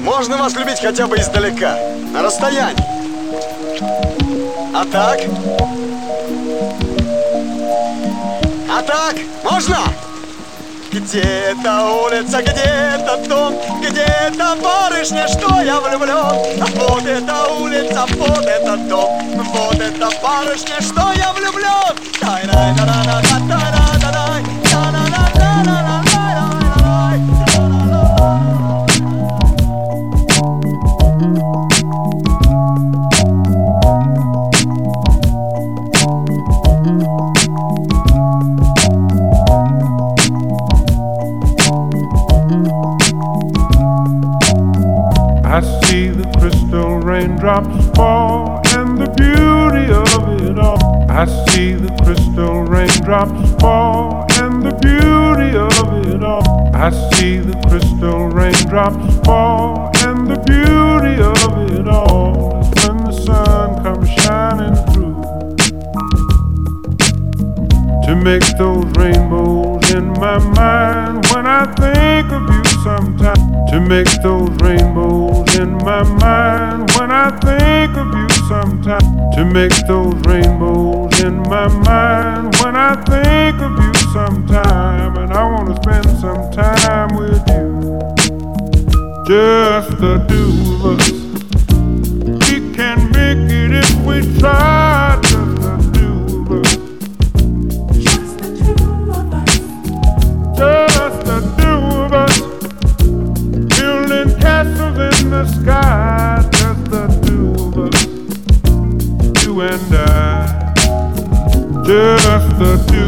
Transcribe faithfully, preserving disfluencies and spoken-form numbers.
Можно вас любить хотя бы издалека, на расстоянии. А так? А так? Можно? Где-то улица, где-то дом, где-то барышня, что я влюблен. Вот эта улица, вот этот дом, вот эта барышня, что я влюблен. Тай-рай-да-да-да-да-тай-да-да-дай, та-да-да-да-да-дай-дай-дай. I see the crystal raindrops fall and the beauty of it all. I see the crystal raindrops fall and the beauty of it all. I see the crystal raindrops fall and the beauty of it all. It's when the sun comes shining through to make those rainbows in my mind when I think of you sometimes. To make those rainbows in my mind when I think of you sometimes. To make those rainbows in my mind when I think of you sometime. And I want to spend some time with you, just the two of us. We can make it if we try, just the two of us. Just the two of us. Just the two of us. Building castles in the sky, just the two of us, you and I, just the two